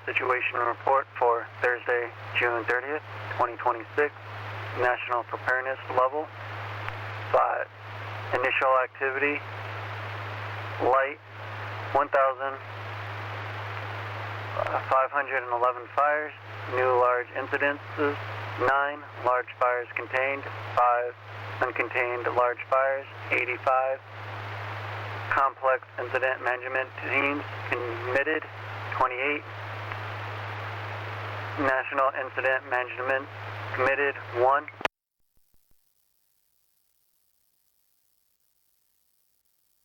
situation report for Thursday, June 30th, 2026. National preparedness level 5. Initial activity light 1,511 fires. New large incidences 9. Large fires contained 5. Uncontained large fires 85. Complex incident management teams committed 28. National incident management committed 1.